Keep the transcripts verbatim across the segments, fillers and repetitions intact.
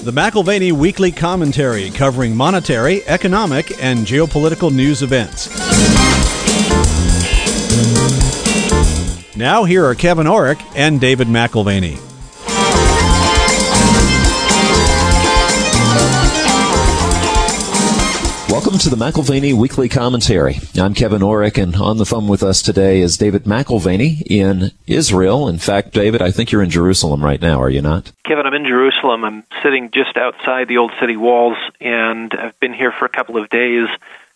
The McAlvany Weekly Commentary, covering monetary, economic, and geopolitical news events. Now here are Kevin Orrick and David McAlvany. Welcome to the McAlvany Weekly Commentary. I'm Kevin Orrick, and on the phone with us today is David McAlvany in Israel. In fact, David, I think you're in Jerusalem right now, are you not? Kevin, I'm in Jerusalem. I'm sitting just outside the old city walls, and I've been here for a couple of days.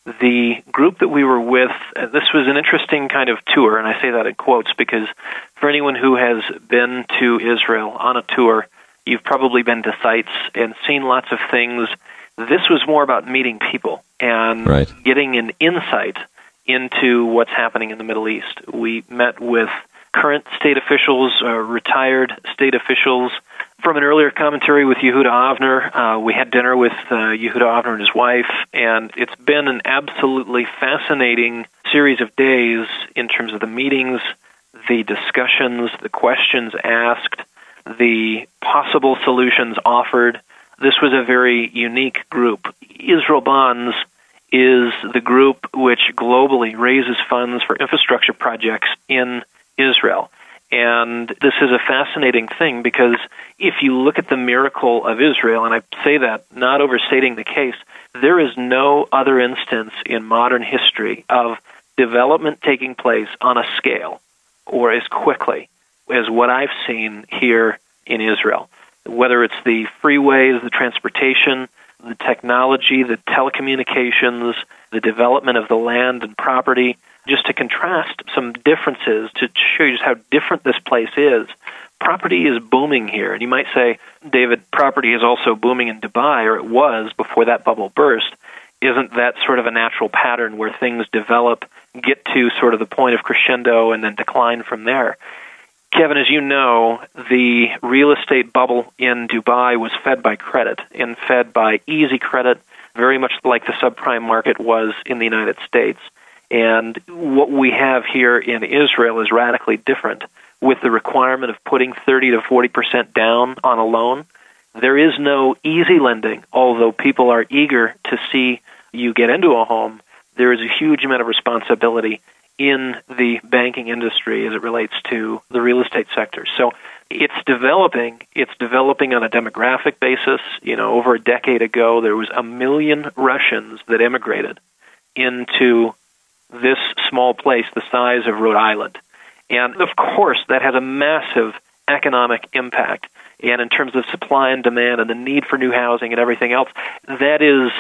The group that we were with, uh, this was an interesting kind of tour, and I say that in quotes because for anyone who has been to Israel on a tour, you've probably been to sites and seen lots of things. This was more about meeting people and right. getting an insight into what's happening in the Middle East. We met with current state officials, uh, retired state officials. From an earlier commentary with Yehuda Avner, uh, we had dinner with uh, Yehuda Avner and his wife, and it's been an absolutely fascinating series of days in terms of the meetings, the discussions, the questions asked, the possible solutions offered. This was a very unique group. Israel Bonds is the group which globally raises funds for infrastructure projects in Israel. And this is a fascinating thing because if you look at the miracle of Israel, and I say that not overstating the case, there is no other instance in modern history of development taking place on a scale or as quickly as what I've seen here in Israel. Whether it's the freeways, the transportation, the technology, the telecommunications, the development of the land and property, just to contrast some differences to show you just how different this place is. Property is booming here. And you might say, David, property is also booming in Dubai, or it was before that bubble burst. Isn't that sort of a natural pattern where things develop, get to sort of the point of crescendo, and then decline from there? Kevin, as you know, the real estate bubble in Dubai was fed by credit and fed by easy credit, very much like the subprime market was in the United States. And what we have here in Israel is radically different. With the requirement of putting thirty to forty percent down on a loan, there is no easy lending, although people are eager to see you get into a home. There is a huge amount of responsibility in the banking industry as it relates to the real estate sector. So it's developing. It's developing on a demographic basis. You know, over a decade ago, there was a million Russians that immigrated into this small place the size of Rhode Island. And, of course, that has a massive economic impact. And in terms of supply and demand and the need for new housing and everything else, that is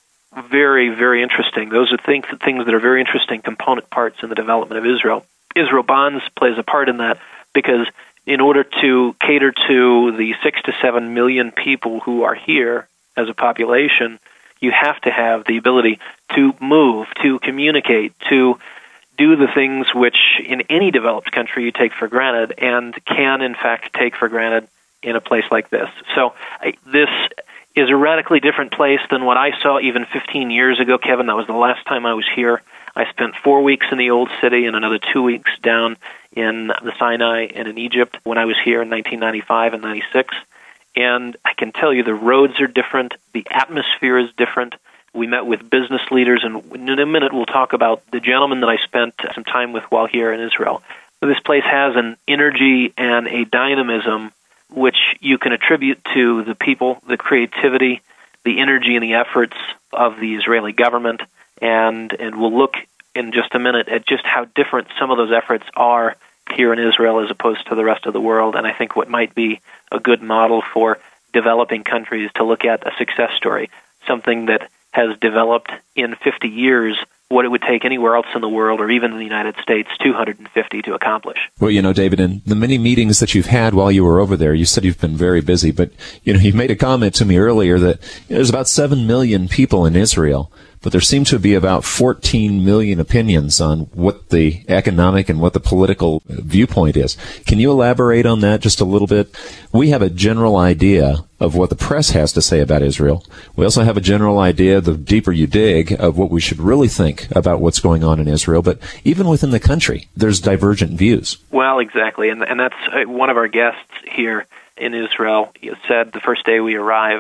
very, very interesting. Those are things, things that are very interesting component parts in the development of Israel. Israel Bonds plays a part in that because in order to cater to the six to seven million people who are here as a population, you have to have the ability to move, to communicate, to do the things which in any developed country you take for granted and can, in fact, take for granted in a place like this. So I, this is a radically different place than what I saw even fifteen years ago, Kevin. That was the last time I was here. I spent four weeks in the Old City and another two weeks down in the Sinai and in Egypt when I was here in nineteen ninety-five and ninety-six. And I can tell you the roads are different. The atmosphere is different. We met with business leaders, and in a minute we'll talk about the gentleman that I spent some time with while here in Israel. This place has an energy and a dynamism which you can attribute to the people, the creativity, the energy and the efforts of the Israeli government. And, and we'll look in just a minute at just how different some of those efforts are here in Israel as opposed to the rest of the world. And I think what might be a good model for developing countries to look at a success story, something that has developed in fifty years what it would take anywhere else in the world or even in the United States two hundred fifty to accomplish. Well, you know, David, in the many meetings that you've had while you were over there, you said you've been very busy, but, you know, you made a comment to me earlier that there's about seven million people in Israel, but there seem to be about fourteen million opinions on what the economic and what the political viewpoint is. Can you elaborate on that just a little bit? We have a general idea of what the press has to say about Israel. We also have a general idea, the deeper you dig, of what we should really think about what's going on in Israel. But even within the country, there's divergent views. Well, exactly. And, and that's uh, one of our guests here in Israel said the first day we arrived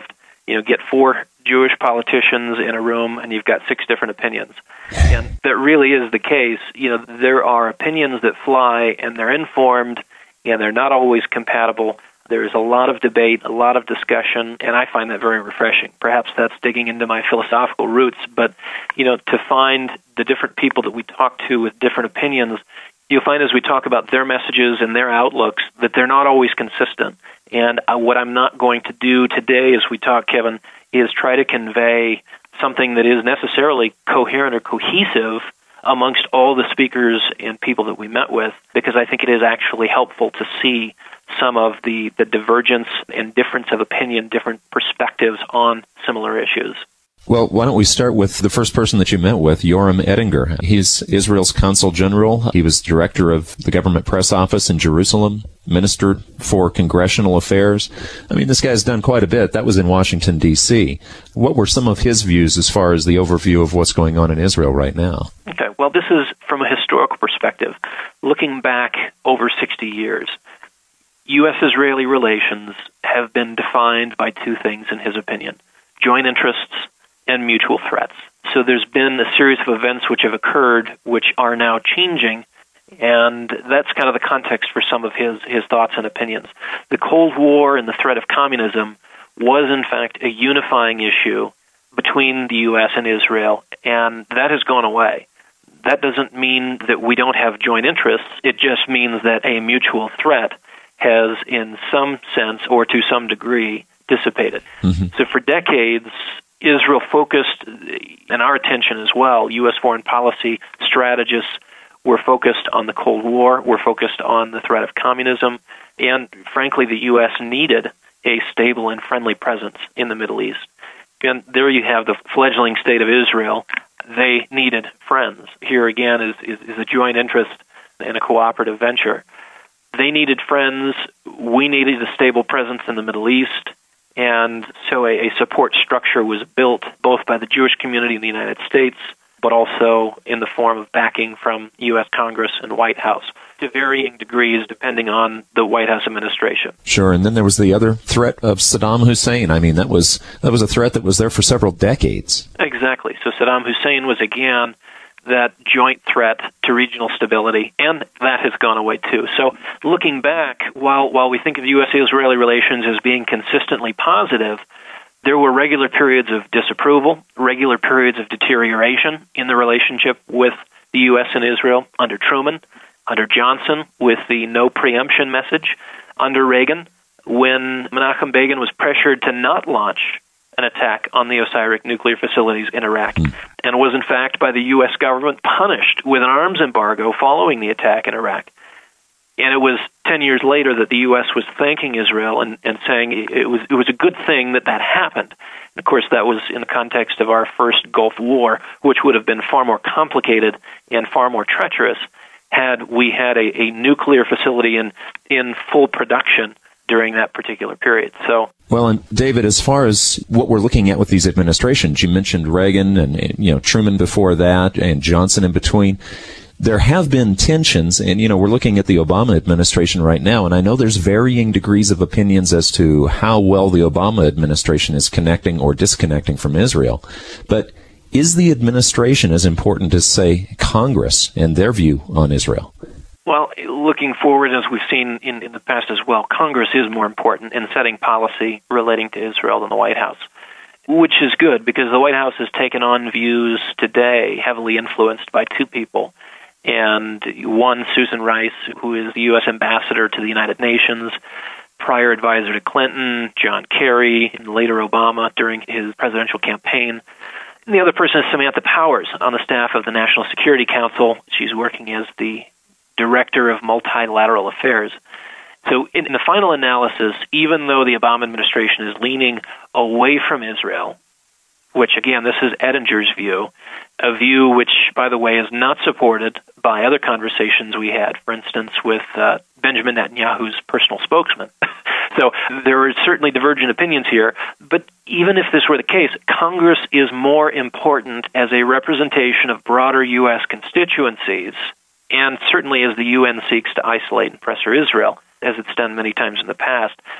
You know, get four Jewish politicians in a room and you've got six different opinions. And that really is the case. You know, there are opinions that fly and they're informed and they're not always compatible. There's a lot of debate, a lot of discussion, and I find that very refreshing. Perhaps that's digging into my philosophical roots, but, you know, to find the different people that we talk to with different opinions, you'll find as we talk about their messages and their outlooks that they're not always consistent. And uh, what I'm not going to do today as we talk, Kevin, is try to convey something that is necessarily coherent or cohesive amongst all the speakers and people that we met with, because I think it is actually helpful to see some of the, the divergence and difference of opinion, different perspectives on similar issues. Well, why don't we start with the first person that you met with, Yoram Ettinger. He's Israel's consul general. He was director of the government press office in Jerusalem, minister for congressional affairs. I mean, this guy's done quite a bit. That was in Washington, D C What were some of his views as far as the overview of what's going on in Israel right now? Okay, well, this is from a historical perspective. Looking back over sixty years, U S Israeli relations have been defined by two things, in his opinion: joint interests and mutual threats. So there's been a series of events which have occurred which are now changing, and that's kind of the context for some of his, his thoughts and opinions. The Cold War and the threat of communism was, in fact, a unifying issue between the U S and Israel, and that has gone away. That doesn't mean that we don't have joint interests. It just means that a mutual threat has, in some sense or to some degree, dissipated. Mm-hmm. So for decades, Israel focused, and our attention as well, U S foreign policy strategists were focused on the Cold War, were focused on the threat of communism, and frankly, the U S needed a stable and friendly presence in the Middle East. And there you have the fledgling state of Israel. They needed friends. Here again is, is, is a joint interest and a cooperative venture. They needed friends. We needed a stable presence in the Middle East. And so a, a support structure was built both by the Jewish community in the United States, but also in the form of backing from U S Congress and White House, to varying degrees depending on the White House administration. Sure, and then there was the other threat of Saddam Hussein. I mean, that was that was a threat that was there for several decades. Exactly. So Saddam Hussein was, again, that joint threat to regional stability, and that has gone away too. So looking back, while while we think of U S-Israeli relations as being consistently positive, there were regular periods of disapproval, regular periods of deterioration in the relationship with the U S and Israel under Truman, under Johnson with the no preemption message, under Reagan when Menachem Begin was pressured to not launch an attack on the Osirak nuclear facilities in Iraq, mm. and was in fact by the U S government punished with an arms embargo following the attack in Iraq. And it was ten years later that the U S was thanking Israel and, and saying it was it was a good thing that that happened. And of course, that was in the context of our first Gulf War, which would have been far more complicated and far more treacherous had we had a, a nuclear facility in in full production during that particular period. So, well, and David, as far as what we're looking at with these administrations, you mentioned Reagan and, you know, Truman before that and Johnson in between. There have been tensions, and, you know, we're looking at the Obama administration right now, and I know there's varying degrees of opinions as to how well the Obama administration is connecting or disconnecting from Israel. But is the administration as important as, say, Congress and their view on Israel? Well, looking forward, as we've seen in, in the past as well, Congress is more important in setting policy relating to Israel than the White House, which is good because the White House has taken on views today heavily influenced by two people. And one, Susan Rice, who is the U S ambassador to the United Nations, prior advisor to Clinton, John Kerry, and later Obama during his presidential campaign. And the other person is Samantha Powers on the staff of the National Security Council. She's working as the Director of Multilateral Affairs. So in, in the final analysis, even though the Obama administration is leaning away from Israel, which, again, this is Ettinger's view, a view which, by the way, is not supported by other conversations we had, for instance, with uh, Benjamin Netanyahu's personal spokesman. So there are certainly divergent opinions here, but even if this were the case, Congress is more important as a representation of broader U S constituencies, and certainly as the U N seeks to isolate and pressure Israel, as it's done many times in the past.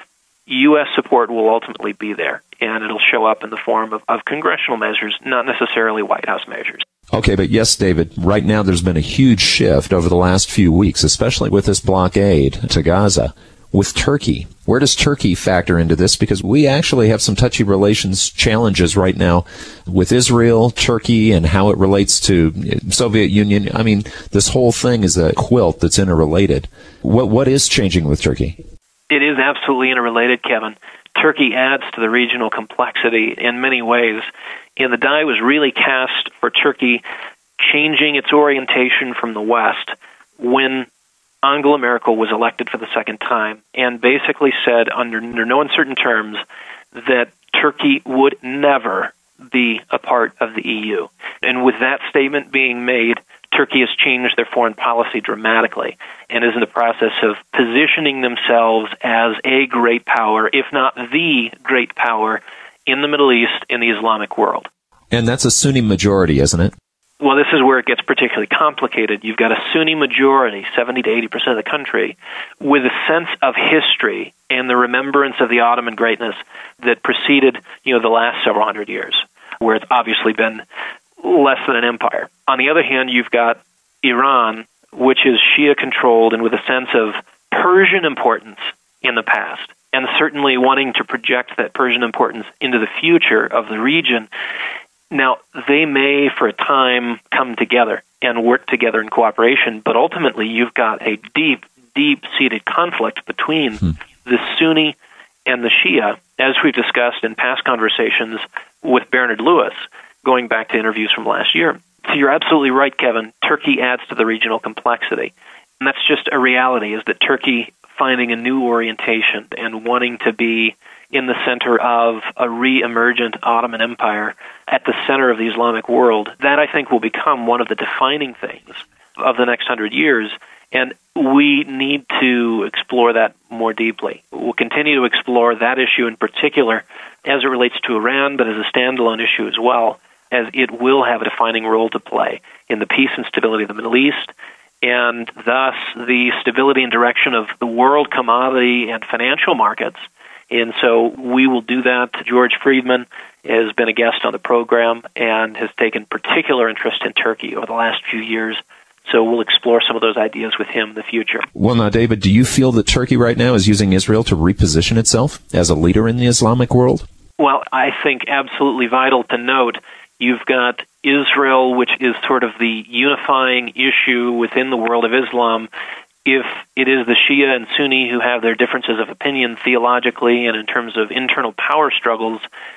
U S support will ultimately be there, and it'll show up in the form of, of congressional measures, not necessarily White House measures. Okay, but yes, David, right now there's been a huge shift over the last few weeks, especially with this blockade to Gaza. With Turkey, where does Turkey factor into this? Because we actually have some touchy relations challenges right now with Israel, Turkey, and how it relates to Soviet Union. I mean, this whole thing is a quilt that's interrelated. What What is changing with Turkey? It is absolutely interrelated, Kevin. Turkey adds to the regional complexity in many ways, and the die was really cast for Turkey changing its orientation from the West when Angela Merkel was elected for the second time, and basically said under, under no uncertain terms that Turkey would never be a part of the E U. And with that statement being made, Turkey has changed their foreign policy dramatically and is in the process of positioning themselves as a great power, if not the great power, in the Middle East, in the Islamic world. And that's a Sunni majority, isn't it? Well, this is where it gets particularly complicated. You've got a Sunni majority, seventy to eighty percent of the country, with a sense of history and the remembrance of the Ottoman greatness that preceded, you know, the last several hundred years, where it's obviously been less than an empire. On the other hand, you've got Iran, which is Shia-controlled and with a sense of Persian importance in the past, and certainly wanting to project that Persian importance into the future of the region. Now, they may, for a time, come together and work together in cooperation, but ultimately you've got a deep, deep-seated conflict between hmm. the Sunni and the Shia, as we've discussed in past conversations with Bernard Lewis, going back to interviews from last year. So you're absolutely right, Kevin. Turkey adds to the regional complexity. And that's just a reality, is that Turkey finding a new orientation and wanting to be in the center of a re-emergent Ottoman Empire at the center of the Islamic world, that I think will become one of the defining things of the next hundred years. And we need to explore that more deeply. We'll continue to explore that issue in particular as it relates to Iran, but as a standalone issue as well, as it will have a defining role to play in the peace and stability of the Middle East, and thus the stability and direction of the world commodity and financial markets. And so we will do that. George Friedman has been a guest on the program and has taken particular interest in Turkey over the last few years. So we'll explore some of those ideas with him in the future. Well, now, David, do you feel that Turkey right now is using Israel to reposition itself as a leader in the Islamic world? Well, I think absolutely vital to note, you've got Israel, which is sort of the unifying issue within the world of Islam. If it is the Shia and Sunni who have their differences of opinion theologically and in terms of internal power struggles,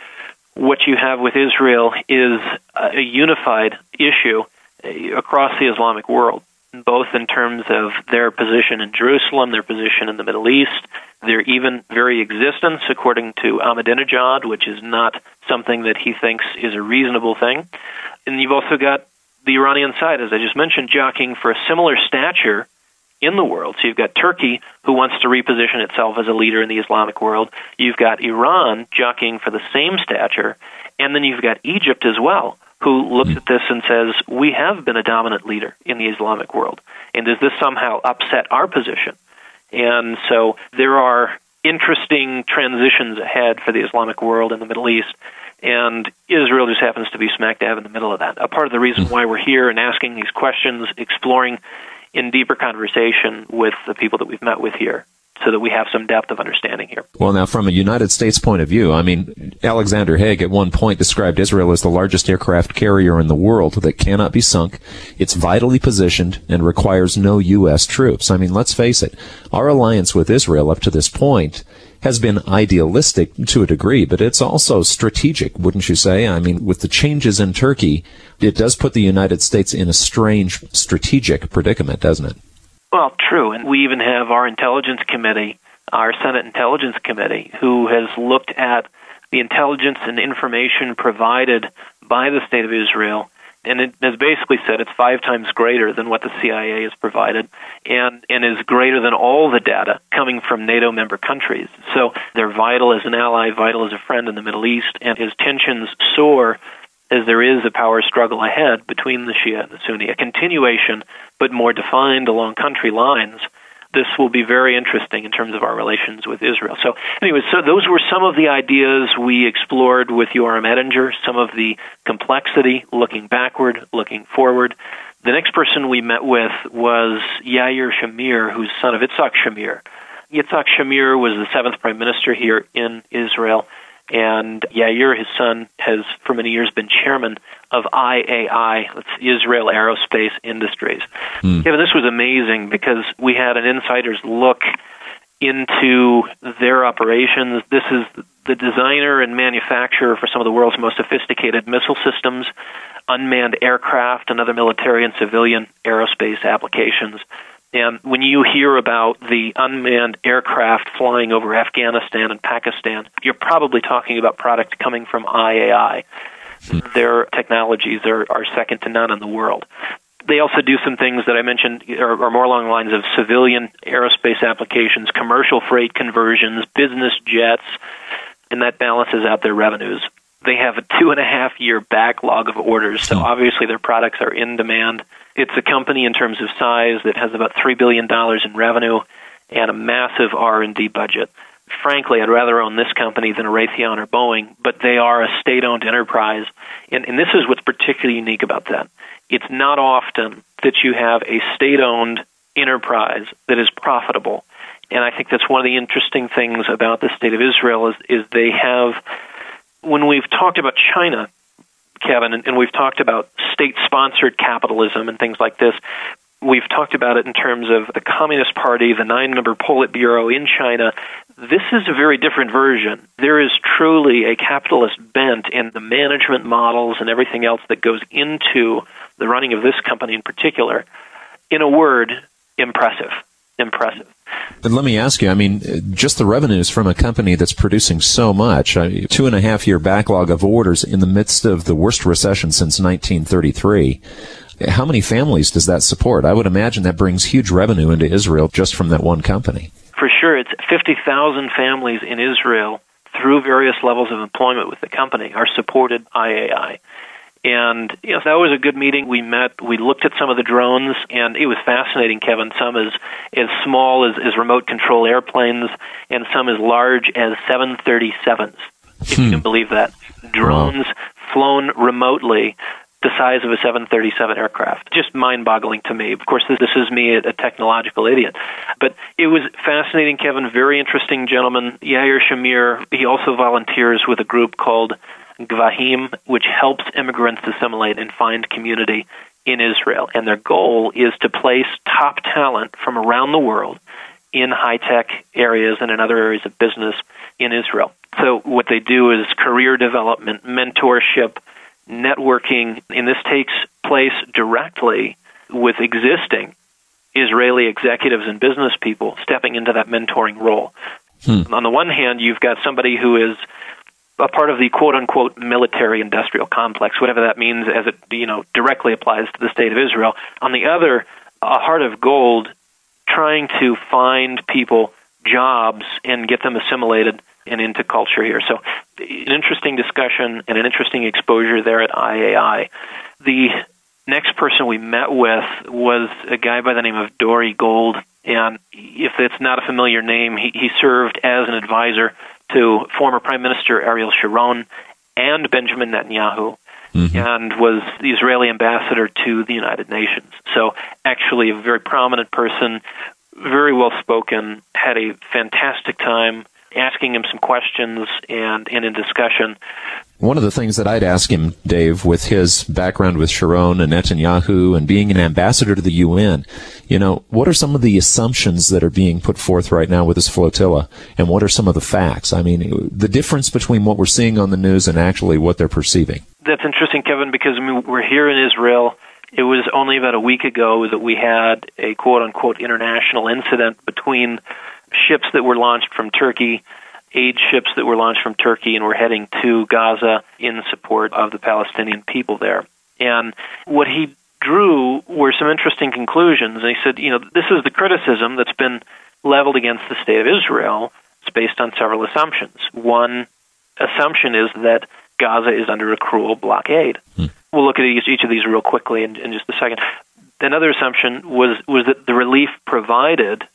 what you have with Israel is a unified issue across the Islamic world, both in terms of their position in Jerusalem, their position in the Middle East, their even very existence, according to Ahmadinejad, which is not something that he thinks is a reasonable thing. And you've also got the Iranian side, as I just mentioned, jockeying for a similar stature in the world. So you've got Turkey, who wants to reposition itself as a leader in the Islamic world. You've got Iran jockeying for the same stature. And then you've got Egypt as well, who looks at this and says, we have been a dominant leader in the Islamic world. And does this somehow upset our position? And so there are interesting transitions ahead for the Islamic world in the Middle East. And Israel just happens to be smack dab in the middle of that. A part of the reason why we're here and asking these questions, exploring in deeper conversation with the people that we've met with here, so that we have some depth of understanding here. Well, now, from a United States point of view, I mean, Alexander Haig at one point described Israel as the largest aircraft carrier in the world that cannot be sunk. It's vitally positioned and requires no U S troops. I mean, let's face it, our alliance with Israel up to this point has been idealistic to a degree, but it's also strategic, wouldn't you say? I mean, with the changes in Turkey, it does put the United States in a strange strategic predicament, doesn't it? Well, true. And we even have our intelligence committee, our Senate Intelligence Committee, who has looked at the intelligence and information provided by the State of Israel, and it has basically said it's five times greater than what the C I A has provided, and, and is greater than all the data coming from NATO member countries. So they're vital as an ally, vital as a friend in the Middle East, and as tensions soar, as there is a power struggle ahead between the Shia and the Sunni, a continuation, but more defined along country lines this will be very interesting in terms of our relations with Israel. So anyway, so those were some of the ideas we explored with Yoram Ettinger, some of the complexity, looking backward, looking forward. The next person we met with was Yair Shamir, who's son of Yitzhak Shamir. Yitzhak Shamir was the seventh prime minister here in Israel, and Yair, his son, has for many years been chairman of I A I, that's Israel Aerospace Industries. Mm. Kevin, this was amazing because we had an insider's look into their operations. This is the designer and manufacturer for some of the world's most sophisticated missile systems, unmanned aircraft, and other military and civilian aerospace applications. And when you hear about the unmanned aircraft flying over Afghanistan and Pakistan, you're probably talking about product coming from I A I. Hmm. Their technologies are, are second to none in the world. They also do some things that I mentioned are, are more along the lines of civilian aerospace applications, commercial freight conversions, business jets, and that balances out their revenues. They have a two-and-a-half-year backlog of orders, so obviously their products are in demand. It's a company in terms of size that has about three billion dollars in revenue and a massive R and D budget. Frankly, I'd rather own this company than a Raytheon or Boeing, but they are a state-owned enterprise, and, and this is what's particularly unique about that. It's not often that you have a state-owned enterprise that is profitable, and I think that's one of the interesting things about the state of Israel is, is they have, when we've talked about China, Kevin, and, and we've talked about state-sponsored capitalism and things like this, we've talked about it in terms of the Communist Party, the nine-member Politburo in China. This is a very different version. There is truly a capitalist bent in the management models and everything else that goes into the running of this company in particular. In a word, impressive. Impressive. And let me ask you, I mean, just the revenues from a company that's producing so much, a two and a half year backlog of orders in the midst of the worst recession since nineteen thirty-three. How many families does that support? I would imagine that brings huge revenue into Israel just from that one company. For sure. It's fifty thousand families in Israel through various levels of employment with the company are supported I A I. And you know, that was a good meeting. We met, we looked at some of the drones, and it was fascinating, Kevin. Some as, as small as, as remote control airplanes, and some as large as seven thirty-sevens, if hmm. you can believe that. Drones wow. flown remotely the size of a seven thirty-seven aircraft. Just mind-boggling to me. Of course, this, this is me, a technological idiot. But it was fascinating, Kevin, very interesting gentleman. Yair Shamir, he also volunteers with a group called Gvahim, which helps immigrants assimilate and find community in Israel. And their goal is to place top talent from around the world in high-tech areas and in other areas of business in Israel. So what they do is career development, mentorship, networking, and this takes place directly with existing Israeli executives and business people stepping into that mentoring role. Hmm. On the one hand, you've got somebody who is a part of the quote-unquote military-industrial complex, whatever that means as it you know directly applies to the state of Israel. On the other, a heart of gold trying to find people jobs and get them assimilated and into culture here. So an interesting discussion and an interesting exposure there at I A I. The next person we met with was a guy by the name of Dori Gold, and if it's not a familiar name, he, he served as an advisor to former Prime Minister Ariel Sharon and Benjamin Netanyahu, mm-hmm. and was the Israeli ambassador to the United Nations. So actually a very prominent person, very well-spoken, had a fantastic time asking him some questions and, and in discussion. One of the things that I'd ask him, Dave, with his background with Sharon and Netanyahu and being an ambassador to the U N, you know, what are some of the assumptions that are being put forth right now with this flotilla, and what are some of the facts? I mean, the difference between what we're seeing on the news and actually what they're perceiving. That's interesting, Kevin, because I mean, we're here in Israel. It was only about a week ago that we had a quote-unquote international incident between ships that were launched from Turkey, aid ships that were launched from Turkey and were heading to Gaza in support of the Palestinian people there. And what he drew were some interesting conclusions. And he said, you know, this is the criticism that's been leveled against the state of Israel. It's based on several assumptions. One assumption is that Gaza is under a cruel blockade. Hmm. We'll look at each, each of these real quickly in, in just a second. Another assumption was, was that the relief provided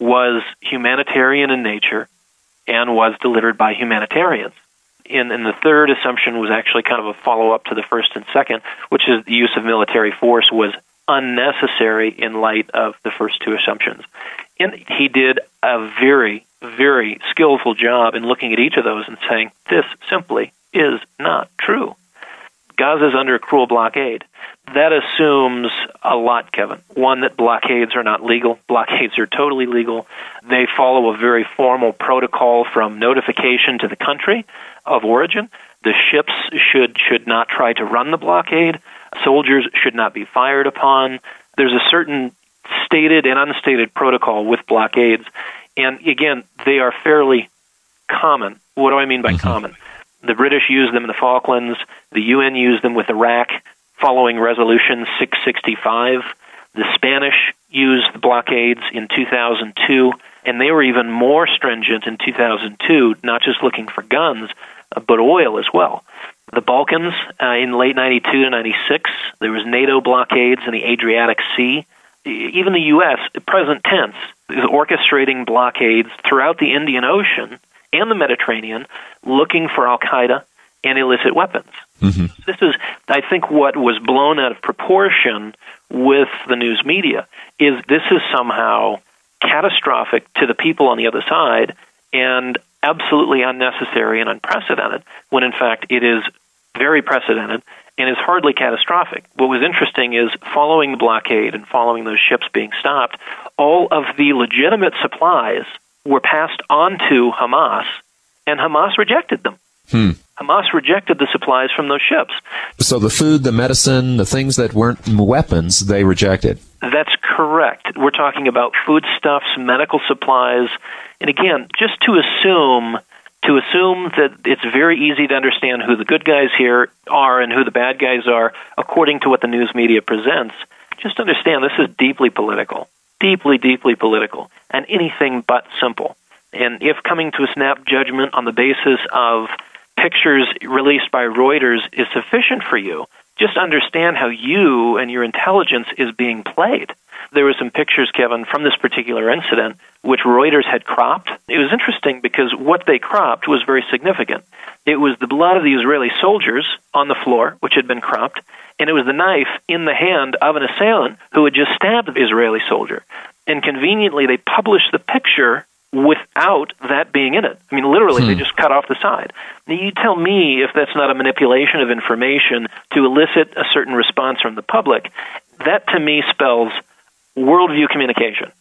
was humanitarian in nature and was delivered by humanitarians. And, and the third assumption was actually kind of a follow-up to the first and second, which is the use of military force was unnecessary in light of the first two assumptions. And he did a very, very skillful job in looking at each of those and saying, this simply is not true. Gaza is under a cruel blockade. That assumes a lot, Kevin. One, that blockades are not legal. Blockades are totally legal. They follow a very formal protocol from notification to the country of origin. The ships should should not try to run the blockade. Soldiers should not be fired upon. There's a certain stated and unstated protocol with blockades. And again, they are fairly common. What do I mean by mm-hmm. common? The British used them in the Falklands. The U N used them with Iraq following Resolution six sixty-five. The Spanish used the blockades in two thousand two, and they were even more stringent in two thousand two, not just looking for guns, but oil as well. The Balkans, uh, in late ninety-two to ninety-six, there was NATO blockades in the Adriatic Sea. Even the U S, present tense, is orchestrating blockades throughout the Indian Ocean and the Mediterranean, looking for al-Qaeda and illicit weapons. Mm-hmm. This is, I think, what was blown out of proportion with the news media, is this is somehow catastrophic to the people on the other side and absolutely unnecessary and unprecedented, when in fact it is very precedented and is hardly catastrophic. What was interesting is following the blockade and following those ships being stopped, all of the legitimate supplies were passed on to Hamas, and Hamas rejected them. Hmm. Hamas rejected the supplies from those ships. So the food, the medicine, the things that weren't weapons, they rejected. That's correct. We're talking about foodstuffs, medical supplies, and again, just to assume to assume that it's very easy to understand who the good guys here are and who the bad guys are according to what the news media presents, just understand this is deeply political, deeply, deeply political, and anything but simple. And if coming to a snap judgment on the basis of pictures released by Reuters is sufficient for you, just understand how you and your intelligence is being played. There were some pictures, Kevin, from this particular incident, which Reuters had cropped. It was interesting because what they cropped was very significant. It was the blood of the Israeli soldiers on the floor, which had been cropped, and it was the knife in the hand of an assailant who had just stabbed the Israeli soldier. And conveniently, they published the picture without that being in it. I mean, literally, hmm. they just cut off the side. Now, you tell me if that's not a manipulation of information to elicit a certain response from the public. That, to me, spells worldview communication.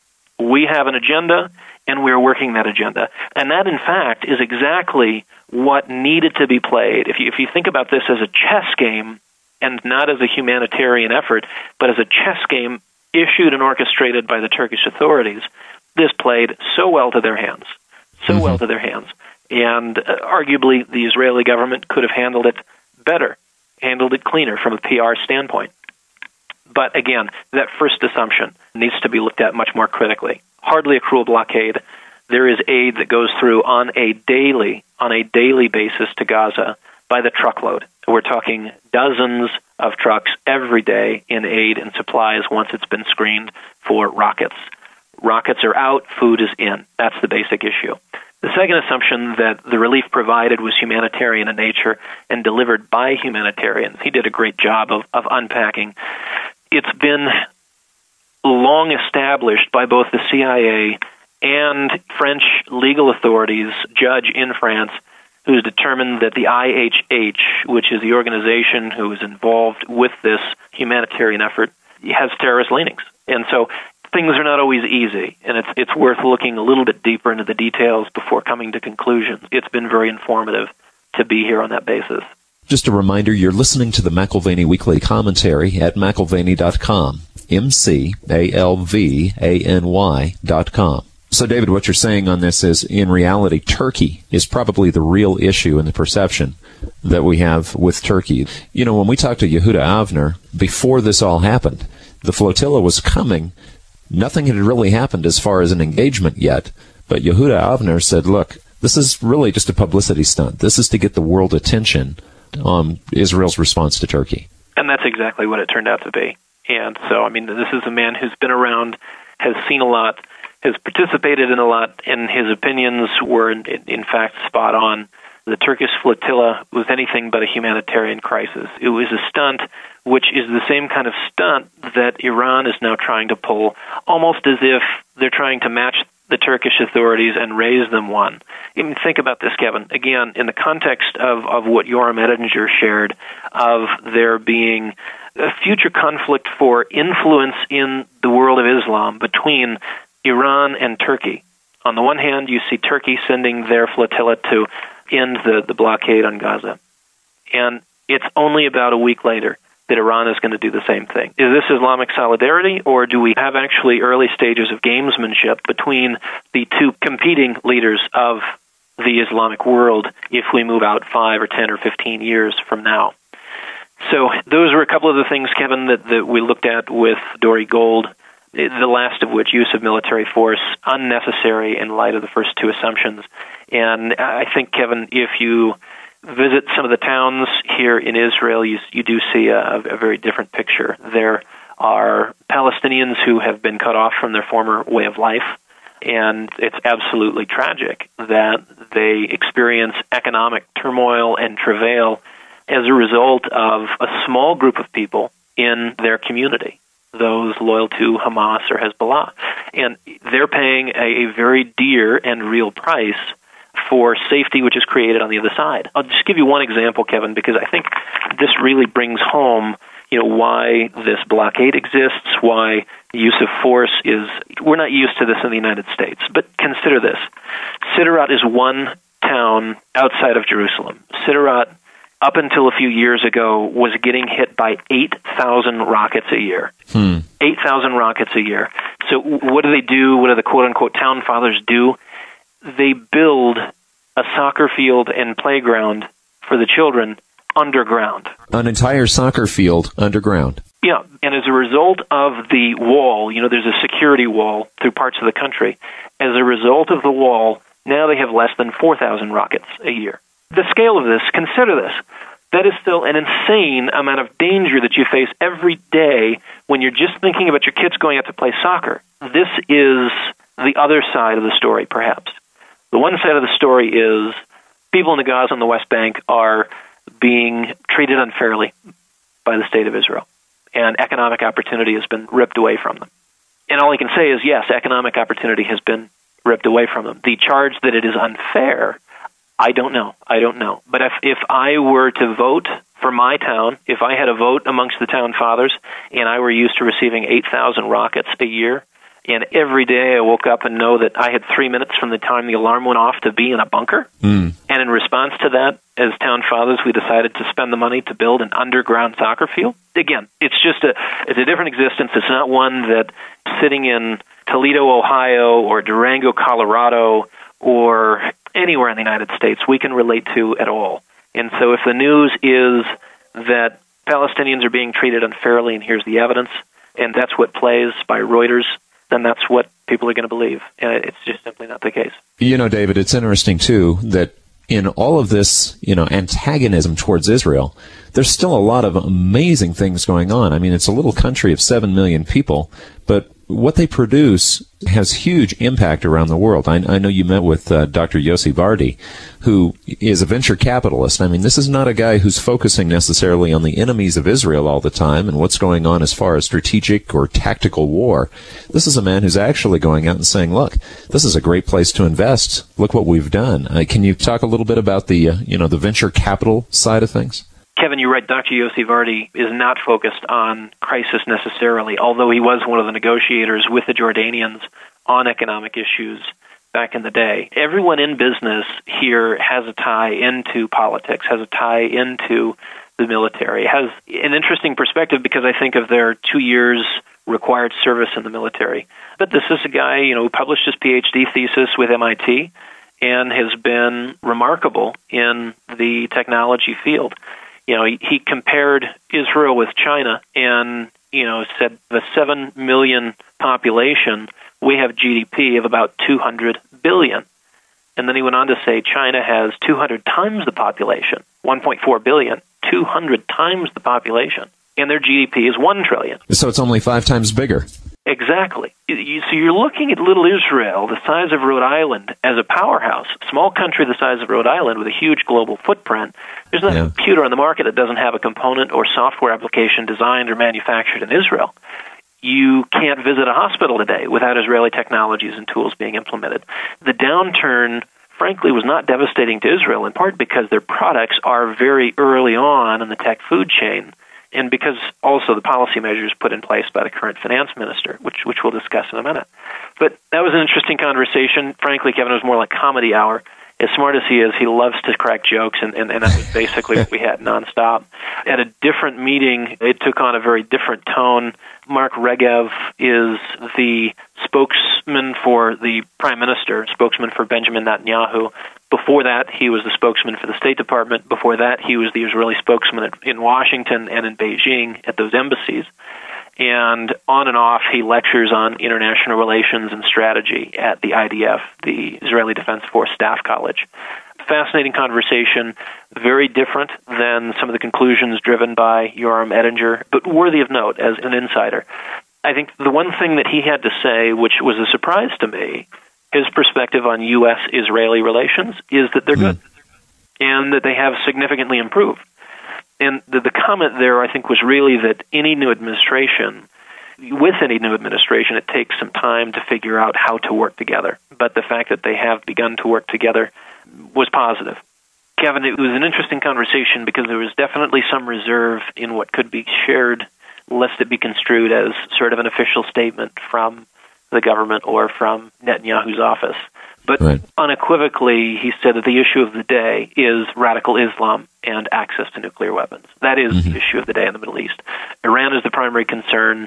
We have an agenda, and we're working that agenda. And that, in fact, is exactly what needed to be played. If you, if you think about this as a chess game, and not as a humanitarian effort, but as a chess game issued and orchestrated by the Turkish authorities, this played so well to their hands, so mm-hmm. well to their hands. And uh, arguably, the Israeli government could have handled it better, handled it cleaner from a P R standpoint. But again, that first assumption needs to be looked at much more critically. Hardly a cruel blockade. There is aid that goes through on a daily, on a daily basis to Gaza by the truckload. We're talking dozens of trucks every day in aid and supplies once it's been screened for rockets. Rockets are out, food is in. That's the basic issue. The second assumption that the relief provided was humanitarian in nature and delivered by humanitarians. He did a great job of, of unpacking. It's been long established by both the C I A and French legal authorities, judge in France, who's determined that the I H H, which is the organization who is involved with this humanitarian effort, has terrorist leanings. And so things are not always easy, and it's it's worth looking a little bit deeper into the details before coming to conclusions. It's been very informative to be here on that basis. Just a reminder, you're listening to the McAlvany Weekly Commentary at McAlvany dot com, M C A L V A N Y dot com. So, David, what you're saying on this is, in reality, Turkey is probably the real issue in the perception that we have with Turkey. You know, when we talked to Yehuda Avner, before this all happened, the flotilla was coming. Nothing had really happened as far as an engagement yet, but Yehuda Avner said, look, this is really just a publicity stunt. This is to get the world attention on Israel's response to Turkey. And that's exactly what it turned out to be. And so, I mean, this is a man who's been around, has seen a lot, has participated in a lot, and his opinions were, in, in fact, spot on. The Turkish flotilla was anything but a humanitarian crisis. It was a stunt, which is the same kind of stunt that Iran is now trying to pull, almost as if they're trying to match the Turkish authorities and raise them one. I mean, think about this, Kevin. Again, in the context of, of what Yoram Ettinger shared, of there being a future conflict for influence in the world of Islam between Iran and Turkey. On the one hand, you see Turkey sending their flotilla to end the, the blockade on Gaza. And it's only about a week later that Iran is going to do the same thing. Is this Islamic solidarity, or do we have actually early stages of gamesmanship between the two competing leaders of the Islamic world if we move out five or ten or fifteen years from now? So those were a couple of the things, Kevin, that, that we looked at with Dore Gold, the last of which, use of military force, unnecessary in light of the first two assumptions. And I think, Kevin, if you visit some of the towns here in Israel, you, you do see a, a very different picture. There are Palestinians who have been cut off from their former way of life, and it's absolutely tragic that they experience economic turmoil and travail as a result of a small group of people in their community, those loyal to Hamas or Hezbollah. And they're paying a, a very dear and real price for safety which is created on the other side. I'll just give you one example, Kevin, because I think this really brings home, you know, why this blockade exists, why the use of force is, we're not used to this in the United States. But consider this. Sderot is one town outside of Jerusalem. Sderot, up until a few years ago, was getting hit by eight thousand rockets a year. Hmm. eight thousand rockets a year. So what do they do? What do the quote-unquote town fathers do? They build a soccer field and playground for the children underground. An entire soccer field underground. Yeah, and as a result of the wall, you know, there's a security wall through parts of the country. As a result of the wall, now they have less than four thousand rockets a year. The scale of this, consider this, that is still an insane amount of danger that you face every day when you're just thinking about your kids going out to play soccer. This is the other side of the story, perhaps. The one side of the story is people in the Gaza and the West Bank are being treated unfairly by the state of Israel, and economic opportunity has been ripped away from them. And all I can say is, yes, economic opportunity has been ripped away from them. The charge that it is unfair, I don't know. I don't know. But if, if I were to vote for my town, if I had a vote amongst the town fathers, and I were used to receiving eight thousand rockets a year, and every day I woke up and know that I had three minutes from the time the alarm went off to be in a bunker. Mm. And in response to that, as town fathers, we decided to spend the money to build an underground soccer field. Again, it's just a it's a different existence. It's not one that sitting in Toledo, Ohio, or Durango, Colorado, or anywhere in the United States we can relate to at all. And so if the news is that Palestinians are being treated unfairly, and here's the evidence, and that's what plays by Reuters, then that's what people are going to believe. And it's just simply not the case. You know, David, it's interesting, too, that in all of this, you know, antagonism towards Israel, there's still a lot of amazing things going on. I mean, it's a little country of seven million people, but what they produce has huge impact around the world. I, I know you met with uh, Doctor Yossi Vardi, who is a venture capitalist. I mean, this is not a guy who's focusing necessarily on the enemies of Israel all the time and what's going on as far as strategic or tactical war. This is a man who's actually going out and saying, look, this is a great place to invest. Look what we've done. Uh, can you talk a little bit about the, uh, you know, the venture capital side of things? Kevin, you're right. Doctor Yossi Vardi is not focused on crisis necessarily, although he was one of the negotiators with the Jordanians on economic issues back in the day. Everyone in business here has a tie into politics, has a tie into the military, has an interesting perspective because I think of their two years required service in the military. But this is a guy, you know, who published his P H D thesis with M I T and has been remarkable in the technology field. You know, he, he compared Israel with China and, you know, said the seven million population, we have G D P of about two hundred billion. And then he went on to say China has two hundred times the population, one point four billion, two hundred times the population. And their G D P is one trillion. So it's only five times bigger. Exactly. You, so you're looking at little Israel, the size of Rhode Island, as a powerhouse, a small country the size of Rhode Island with a huge global footprint. There's not yeah. a computer on the market that doesn't have a component or software application designed or manufactured in Israel. You can't visit a hospital today without Israeli technologies and tools being implemented. The downturn, frankly, was not devastating to Israel, in part because their products are very early on in the tech food chain, and because also the policy measures put in place by the current finance minister, which which we'll discuss in a minute. But that was an interesting conversation. Frankly, Kevin, it was more like comedy hour. As smart as he is, he loves to crack jokes, and, and, and that was basically what we had nonstop. At a different meeting, it took on a very different tone. Mark Regev is the spokesman for the prime minister, spokesman for Benjamin Netanyahu. Before that, he was the spokesman for the State Department. Before that, he was the Israeli spokesman in Washington and in Beijing at those embassies. And on and off, he lectures on international relations and strategy at the I D F, the Israeli Defense Force Staff College. Fascinating conversation, very different than some of the conclusions driven by Yoram Ettinger, but worthy of note as an insider. I think the one thing that he had to say, which was a surprise to me, his perspective on U S Israeli relations, is that they're good and that they have significantly improved. And the, the comment there, I think, was really that any new administration, with any new administration, it takes some time to figure out how to work together. But the fact that they have begun to work together was positive. Kevin, it was an interesting conversation because there was definitely some reserve in what could be shared, lest it be construed as sort of an official statement from the government or from Netanyahu's office. But right. unequivocally, he said that the issue of the day is radical Islam and access to nuclear weapons. That is mm-hmm. the issue of the day in the Middle East. Iran is the primary concern,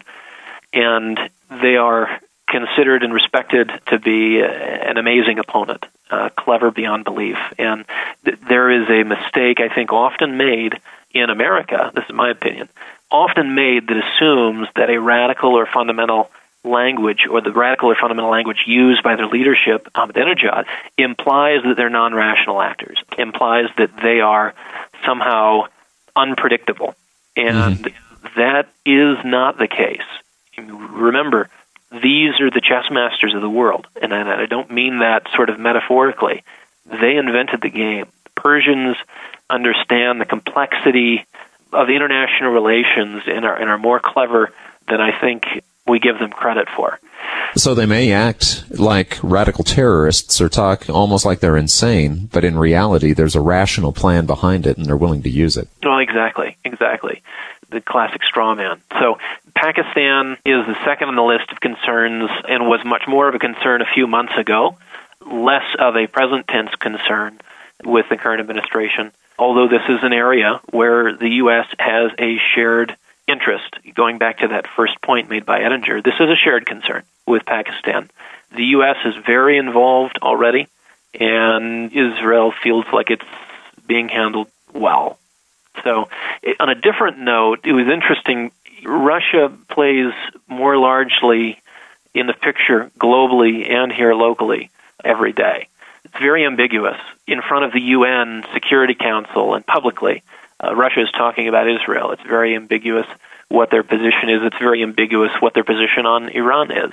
and they are considered and respected to be an amazing opponent, uh, clever beyond belief. And th- there is a mistake, I think, often made in America, this is my opinion, often made that assumes that a radical or fundamental language, or the radical or fundamental language used by their leadership, Ahmadinejad, implies that they're non-rational actors, implies that they are somehow unpredictable. And mm-hmm. that is not the case. Remember, these are the chess masters of the world, and I don't mean that sort of metaphorically. They invented the game. The Persians understand the complexity of international relations and are, and are more clever than I think we give them credit for. So they may act like radical terrorists or talk almost like they're insane, but in reality there's a rational plan behind it and they're willing to use it. Well, exactly, exactly. The classic straw man. So Pakistan is the second on the list of concerns and was much more of a concern a few months ago, less of a present tense concern with the current administration, although this is an area where the U S has a shared interest. Going back to that first point made by Ettinger, this is a shared concern with Pakistan. The U S is very involved already, and Israel feels like it's being handled well. So, on a different note, it was interesting, Russia plays more largely in the picture globally and here locally every day. It's very ambiguous. In front of the U N Security Council and publicly, Uh, Russia is talking about Israel. It's very ambiguous what their position is. It's very ambiguous what their position on Iran is.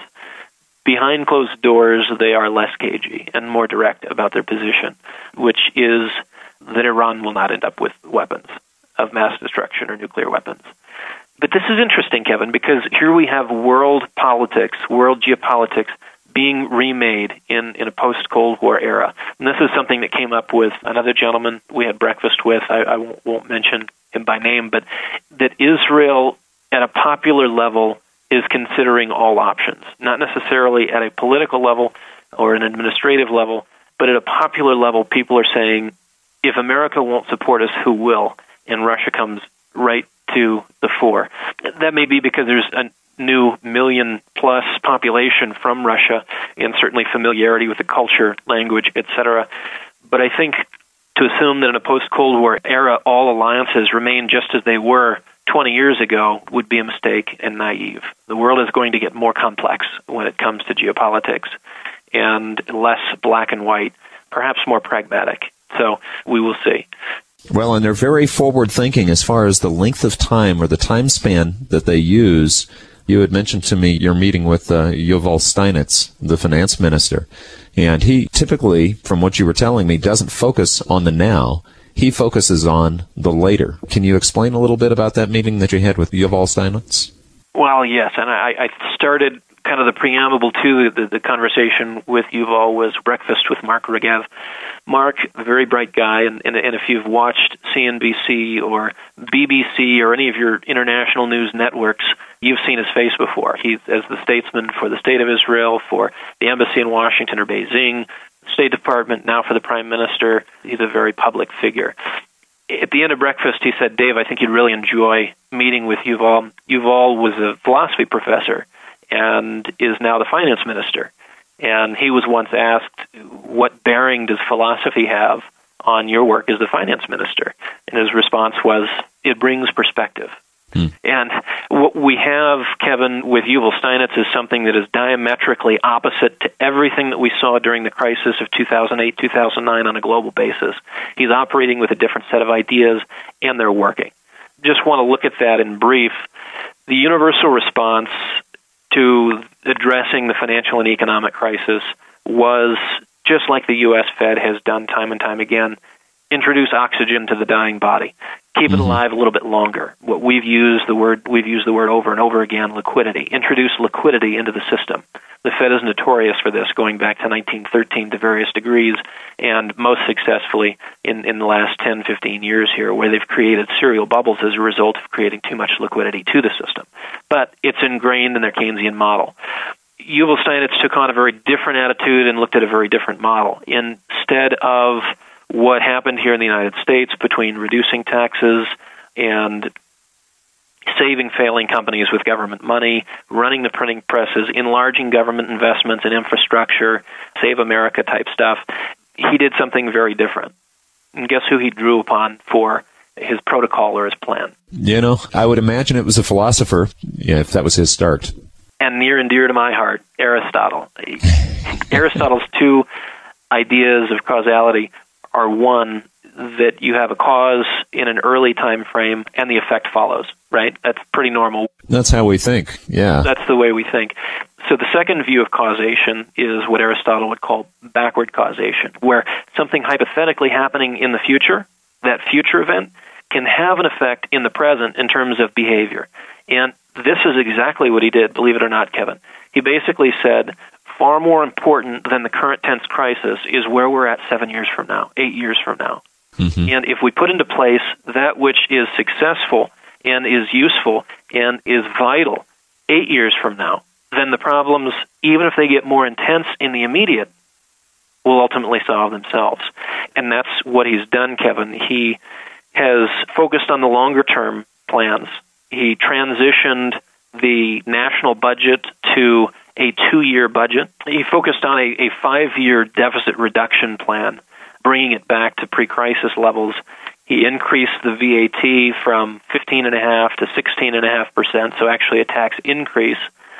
Behind closed doors, they are less cagey and more direct about their position, which is that Iran will not end up with weapons of mass destruction or nuclear weapons. But this is interesting, Kevin, because here we have world politics, world geopolitics, being remade in, in a post-Cold War era. And this is something that came up with another gentleman we had breakfast with. I, I won't, won't mention him by name, but that Israel, at a popular level, is considering all options, not necessarily at a political level or an administrative level, but at a popular level, people are saying, if America won't support us, who will? And Russia comes right to the fore. That may be because there's a new million-plus population from Russia, and certainly familiarity with the culture, language, et cetera. But I think to assume that in a post-Cold War era all alliances remain just as they were twenty years ago would be a mistake and naive. The world is going to get more complex when it comes to geopolitics, and less black and white, perhaps more pragmatic. So we will see. Well, and they're very forward-thinking as far as the length of time or the time span that they use you had mentioned to me your meeting with uh, Yuval Steinitz, the finance minister. And he typically, from what you were telling me, doesn't focus on the now. He focuses on the later. Can you explain a little bit about that meeting that you had with Yuval Steinitz? Well, yes, and I, I started kind of the preamble to the, the conversation with Yuval was Breakfast with Mark Regev. Mark, a very bright guy, and, and, and if you've watched C N B C or B B C or any of your international news networks, you've seen his face before. He's as the statesman for the State of Israel, for the embassy in Washington or Beijing, State Department, now for the Prime Minister. He's a very public figure. At the end of breakfast, he said, Dave, I think you'd really enjoy meeting with Yuval. Yuval was a philosophy professor and is now the finance minister. And he was once asked, what bearing does philosophy have on your work as the finance minister? And his response was, it brings perspective. Hmm. And what we have, Kevin, with Yuval Steinitz is something that is diametrically opposite to everything that we saw during the crisis of two thousand eight, two thousand nine on a global basis. He's operating with a different set of ideas, and they're working. Just want to look at that in brief. The universal response to addressing the financial and economic crisis was, just like the U S Fed has done time and time again, introduce oxygen to the dying body. Keep it alive a little bit longer. What we've used the word we've used the word over and over again, liquidity. Introduce liquidity into the system. The Fed is notorious for this, going back to nineteen thirteen to various degrees, and most successfully in, in the last ten, fifteen years here, where they've created serial bubbles as a result of creating too much liquidity to the system. But it's ingrained in their Keynesian model. Yuval Steinitz took on a very different attitude and looked at a very different model. Instead of what happened here in the United States between reducing taxes and saving failing companies with government money, running the printing presses, enlarging government investments in infrastructure, Save America type stuff, he did something very different. And guess who he drew upon for his protocol or his plan? You know, I would imagine it was a philosopher, yeah, if that was his start. And near and dear to my heart, Aristotle. Aristotle's two ideas of causality are one, that you have a cause in an early time frame and the effect follows, right? That's pretty normal. That's how we think, yeah. That's the way we think. So the second view of causation is what Aristotle would call backward causation, where something hypothetically happening in the future, that future event, can have an effect in the present in terms of behavior. And this is exactly what he did, believe it or not, Kevin. He basically said, far more important than the current tense crisis is where we're at seven years from now, eight years from now. Mm-hmm. And if we put into place that which is successful and is useful and is vital eight years from now, then the problems, even if they get more intense in the immediate, will ultimately solve themselves. And that's what he's done, Kevin. He has focused on the longer-term plans. He transitioned the national budget to a two-year budget. He focused on a, a five-year deficit reduction plan, bringing it back to pre-crisis levels. He increased the V A T from fifteen point five to sixteen point five percent, so actually a tax increase.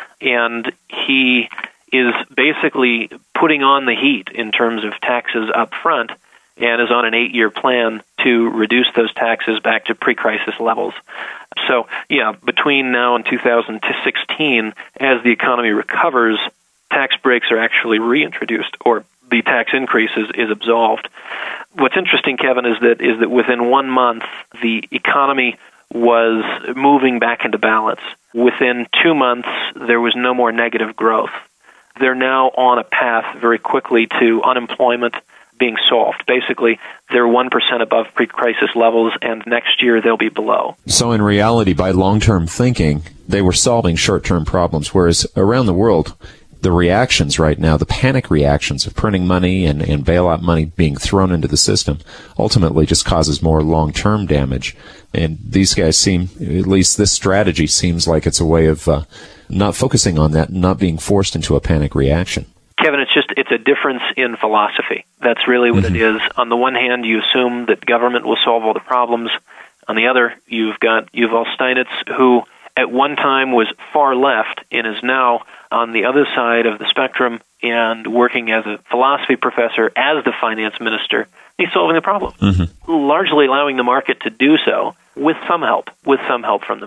And he is basically putting on the heat in terms of taxes up front and is on an eight-year plan to reduce those taxes back to pre-crisis levels. So, yeah, between now and two thousand sixteen, as the economy recovers, tax breaks are actually reintroduced, or the tax increase is, is absolved. What's interesting, Kevin, is that is that within one month, the economy was moving back into balance. Within two months, there was no more negative growth. They're now on a path very quickly to unemployment being solved. Basically, they're one percent above pre-crisis levels, and next year they'll be below. So in reality, by long-term thinking, they were solving short-term problems, whereas around the world, the reactions right now, the panic reactions of printing money and, and bailout money being thrown into the system, ultimately just causes more long-term damage. And these guys seem, at least this strategy seems like it's a way of uh, not focusing on that, not being forced into a panic reaction. Kevin, it's just, it's a difference in philosophy. That's really what mm-hmm. it is. On the one hand, you assume that government will solve all the problems. On the other, you've got Yuval Steinitz, who at one time was far left and is now on the other side of the spectrum and working as a philosophy professor as the finance minister. He's solving the problem, mm-hmm. largely allowing the market to do so with some help, with some help from the middle.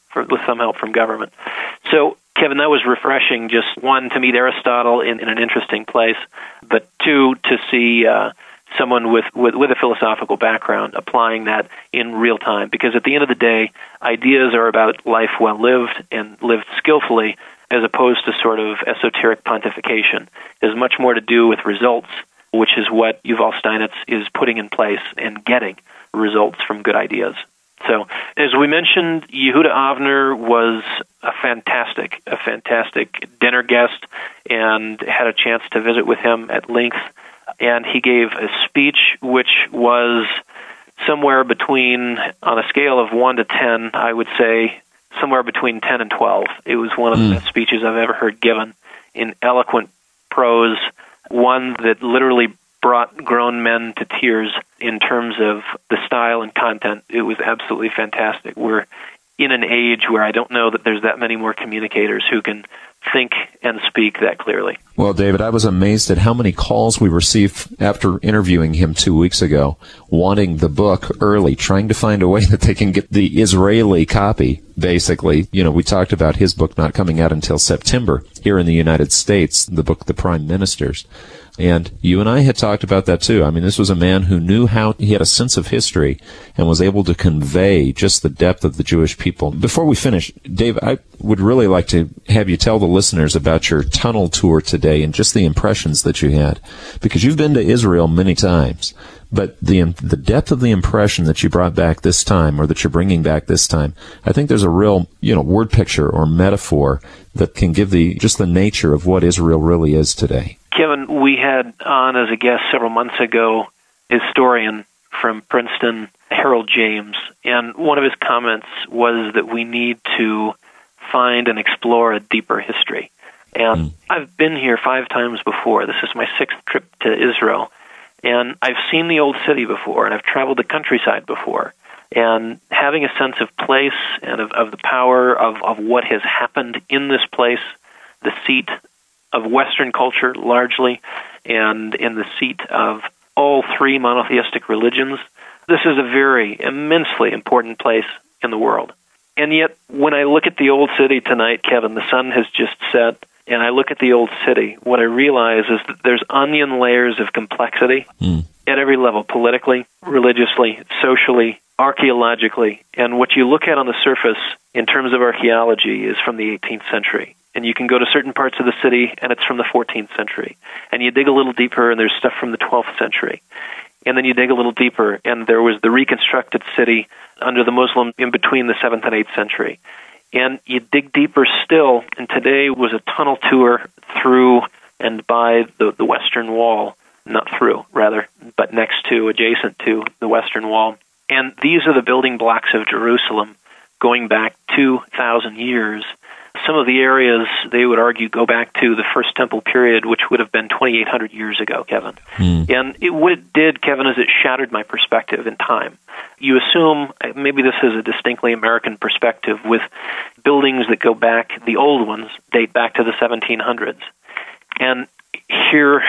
for, with some help from government. So, Kevin, that was refreshing, just one, to meet Aristotle in, in an interesting place, but two, to see uh, someone with, with, with a philosophical background applying that in real time. Because at the end of the day, ideas are about life well lived and lived skillfully, as opposed to sort of esoteric pontification. It has much more to do with results, which is what Yuval Steinitz is putting in place and getting results from good ideas. So, as we mentioned, Yehuda Avner was a fantastic, a fantastic dinner guest, and had a chance to visit with him at length. And he gave a speech which was somewhere between, on a scale of one to ten, I would say somewhere between ten and twelve. It was one of mm. the best speeches I've ever heard given, in eloquent prose, one that literally brought grown men to tears in terms of the style and content. It was absolutely fantastic. We're in an age where I don't know that there's that many more communicators who can think and speak that clearly. Well, David, I was amazed at how many calls we received after interviewing him two weeks ago, wanting the book early, trying to find a way that they can get the Israeli copy, basically. You know, we talked about his book not coming out until September here in the United States, the book The Prime Ministers. And you and I had talked about that too. I mean, this was a man who knew how, he had a sense of history and was able to convey just the depth of the Jewish people. Before we finish, Dave, I would really like to have you tell the listeners about your tunnel tour today and just the impressions that you had. Because you've been to Israel many times, but the the depth of the impression that you brought back this time, or that you're bringing back this time, I think there's a real, you know, word picture or metaphor that can give the just the nature of what Israel really is today. Kevin, we had on as a guest several months ago a historian from Princeton, Harold James, and one of his comments was that we need to find and explore a deeper history. And mm. I've been here five times before. This is my sixth trip to Israel. And I've seen the old city before, and I've traveled the countryside before. And having a sense of place and of, of the power of, of what has happened in this place, the seat of Western culture largely, and in the seat of all three monotheistic religions, this is a very immensely important place in the world. And yet, when I look at the old city tonight, Kevin, the sun has just set, and I look at the old city, what I realize is that there's onion layers of complexity mm. at every level, politically, religiously, socially, archaeologically. And what you look at on the surface in terms of archaeology is from the eighteenth century. And you can go to certain parts of the city, and it's from the fourteenth century. And you dig a little deeper, and there's stuff from the twelfth century. And then you dig a little deeper, and there was the reconstructed city under the Muslims in between the seventh and eighth century. And you dig deeper still, and today was a tunnel tour through and by the, the Western Wall, not through, rather, but next to, adjacent to the Western Wall. And these are the building blocks of Jerusalem going back two thousand years. Some of the areas, they would argue, go back to the First Temple period, which would have been twenty-eight hundred years ago, Kevin. Mm. And it, what it did, Kevin, is it shattered my perspective in time. You assume, maybe this is a distinctly American perspective, with buildings that go back, the old ones, date back to the seventeen hundreds. And here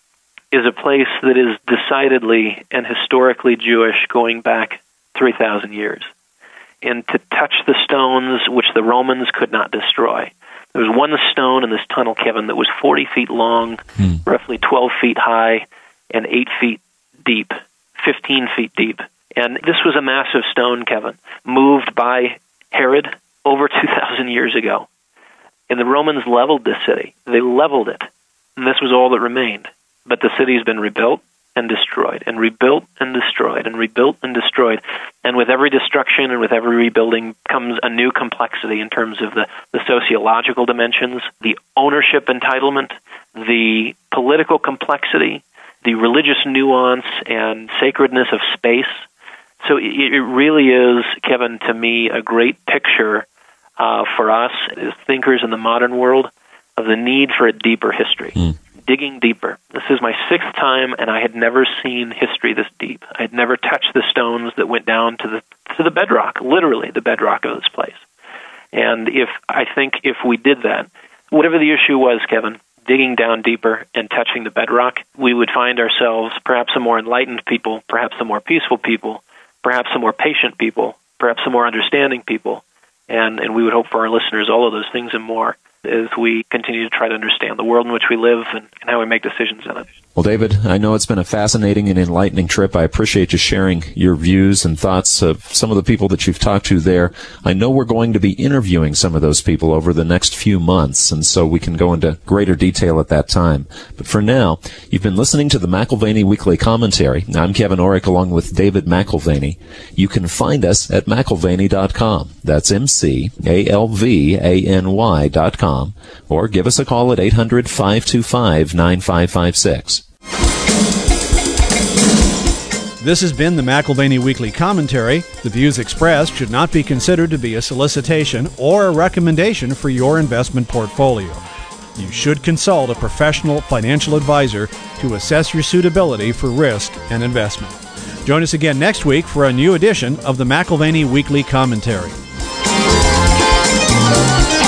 is a place that is decidedly and historically Jewish going back three thousand years. And to touch the stones which the Romans could not destroy. There was one stone in this tunnel, Kevin, that was forty feet long, hmm. roughly twelve feet high, and eight feet deep, fifteen feet deep. And this was a massive stone, Kevin, moved by Herod over two thousand years ago. And the Romans leveled this city. They leveled it. And this was all that remained. But the city has been rebuilt and destroyed, and rebuilt and destroyed, and rebuilt and destroyed. And with every destruction and with every rebuilding comes a new complexity in terms of the, the sociological dimensions, the ownership entitlement, the political complexity, the religious nuance and sacredness of space. So it, it really is, Kevin, to me, a great picture uh, for us as thinkers in the modern world of the need for a deeper history. Mm. Digging deeper. This is my sixth time, and I had never seen history this deep. I had never touched the stones that went down to the to the bedrock, literally the bedrock of this place. And if I think if we did that, whatever the issue was, Kevin, digging down deeper and touching the bedrock, we would find ourselves perhaps a more enlightened people, perhaps a more peaceful people, perhaps a more patient people, perhaps a more understanding people, And, and we would hope for our listeners all of those things and more as we continue to try to understand the world in which we live and, and how we make decisions in it. Well, David, I know it's been a fascinating and enlightening trip. I appreciate you sharing your views and thoughts of some of the people that you've talked to there. I know we're going to be interviewing some of those people over the next few months, and so we can go into greater detail at that time. But for now, you've been listening to the McAlvany Weekly Commentary. I'm Kevin Orrick along with David McAlvany. You can find us at McAlvany dot com. That's M C A L V A N Y dot com. Or give us a call at eight hundred, five two five, nine five five six. This has been the McAlvany Weekly Commentary. The views expressed should not be considered to be a solicitation or a recommendation for your investment portfolio. You should consult a professional financial advisor to assess your suitability for risk and investment. Join us again next week for a new edition of the McAlvany Weekly Commentary.